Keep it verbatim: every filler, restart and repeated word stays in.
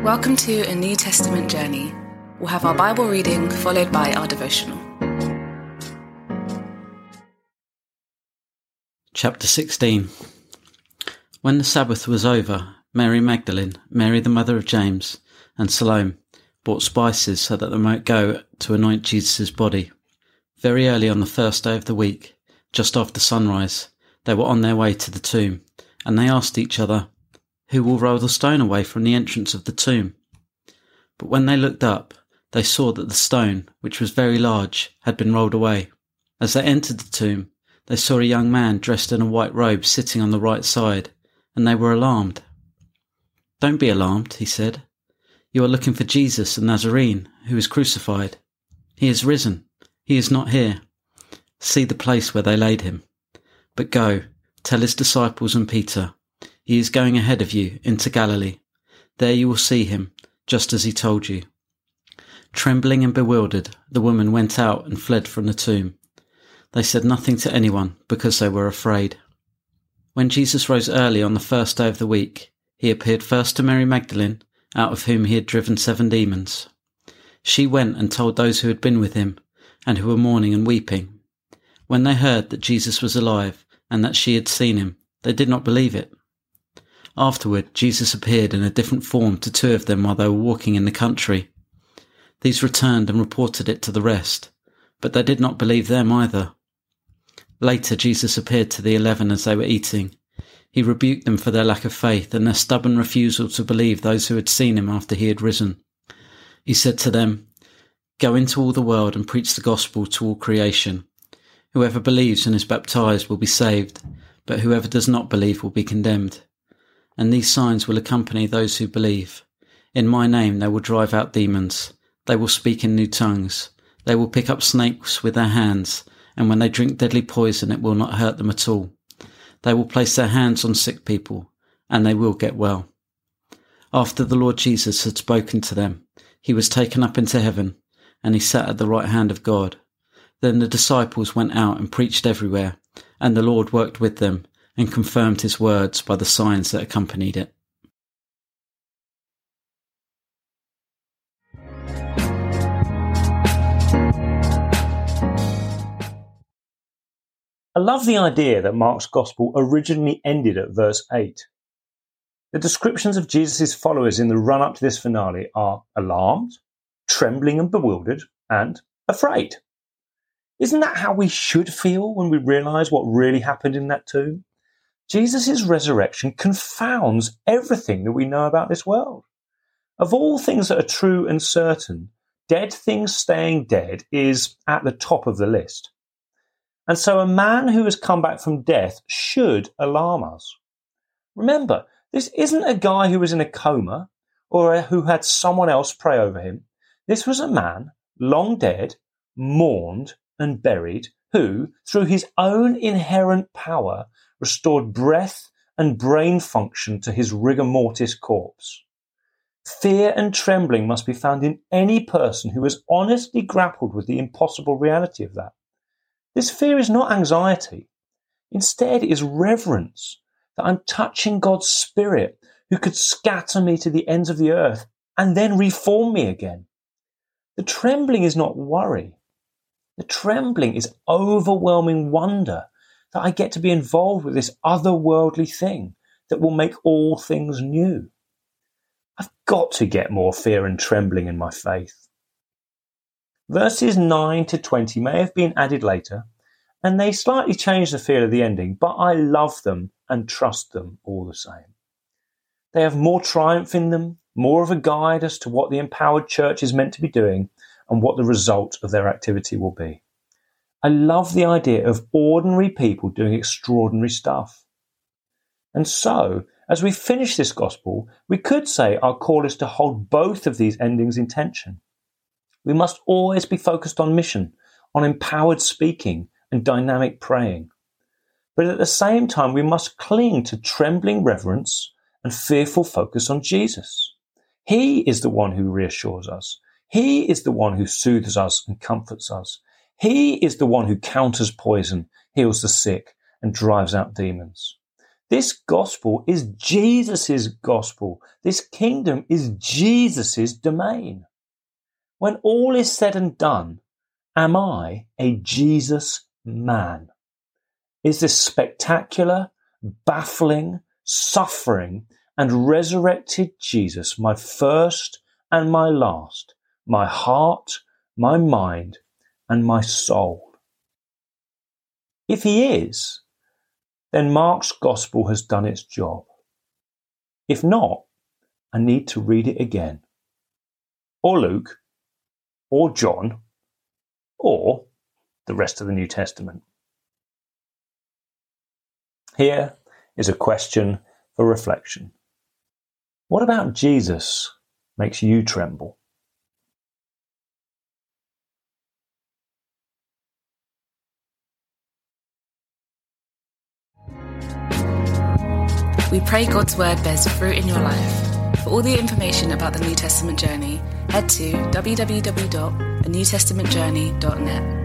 Welcome to a New Testament journey. We'll have our Bible reading followed by our devotional. Chapter sixteen. When the Sabbath was over, Mary Magdalene, Mary the mother of James, and Salome bought spices so that they might go to anoint Jesus' body. Very early on the first day of the week, just after sunrise, they were on their way to the tomb, and they asked each other, "Who will roll the stone away from the entrance of the tomb?" But when they looked up, they saw that the stone, which was very large, had been rolled away. As they entered the tomb, they saw a young man dressed in a white robe sitting on the right side, and they were alarmed. "Don't be alarmed," he said. "You are looking for Jesus the Nazarene, who was crucified. He is risen. He is not here. See the place where they laid him. But go, tell his disciples and Peter, he is going ahead of you into Galilee. There you will see him, just as he told you." Trembling and bewildered, the woman went out and fled from the tomb. They said nothing to anyone because they were afraid. When Jesus rose early on the first day of the week, he appeared first to Mary Magdalene, out of whom he had driven seven demons. She went and told those who had been with him and who were mourning and weeping. When they heard that Jesus was alive and that she had seen him, they did not believe it. Afterward, Jesus appeared in a different form to two of them while they were walking in the country. These returned and reported it to the rest, but they did not believe them either. Later, Jesus appeared to the eleven as they were eating. He rebuked them for their lack of faith and their stubborn refusal to believe those who had seen him after he had risen. He said to them, "Go into all the world and preach the gospel to all creation. Whoever believes and is baptized will be saved, but whoever does not believe will be condemned. And these signs will accompany those who believe. In my name they will drive out demons. They will speak in new tongues. They will pick up snakes with their hands, and when they drink deadly poison it will not hurt them at all. They will place their hands on sick people, and they will get well." After the Lord Jesus had spoken to them, he was taken up into heaven, and he sat at the right hand of God. Then the disciples went out and preached everywhere, and the Lord worked with them and confirmed his words by the signs that accompanied it. I love the idea that Mark's Gospel originally ended at verse eight. The descriptions of Jesus' followers in the run-up to this finale are alarmed, trembling and bewildered, and afraid. Isn't that how we should feel when we realise what really happened in that tomb? Jesus' resurrection confounds everything that we know about this world. Of all things that are true and certain, dead things staying dead is at the top of the list. And so a man who has come back from death should alarm us. Remember, this isn't a guy who was in a coma or who had someone else pray over him. This was a man, long dead, mourned and buried, who, through his own inherent power, restored breath and brain function to his rigor mortis corpse. Fear and trembling must be found in any person who has honestly grappled with the impossible reality of that. This fear is not anxiety. Instead, it is reverence that I'm touching God's Spirit who could scatter me to the ends of the earth and then reform me again. The trembling is not worry. The trembling is overwhelming wonder that I get to be involved with this otherworldly thing that will make all things new. I've got to get more fear and trembling in my faith. Verses nine to twenty may have been added later, and they slightly change the feel of the ending, but I love them and trust them all the same. They have more triumph in them, more of a guide as to what the empowered church is meant to be doing and what the result of their activity will be. I love the idea of ordinary people doing extraordinary stuff. And so, as we finish this gospel, we could say our call is to hold both of these endings in tension. We must always be focused on mission, on empowered speaking and dynamic praying. But at the same time, we must cling to trembling reverence and fearful focus on Jesus. He is the one who reassures us. He is the one who soothes us and comforts us. He is the one who counters poison, heals the sick, and drives out demons. This gospel is Jesus' gospel. This kingdom is Jesus' domain. When all is said and done, am I a Jesus man? Is this spectacular, baffling, suffering, and resurrected Jesus my first and my last, my heart, my mind, and my soul? If he is, then Mark's gospel has done its job. If not, I need to read it again. Or Luke, or John, or the rest of the New Testament. Here is a question for reflection. What about Jesus makes you tremble? We pray God's word bears fruit in your life. For all the information about the New Testament journey, head to w w w dot the new testament journey dot net.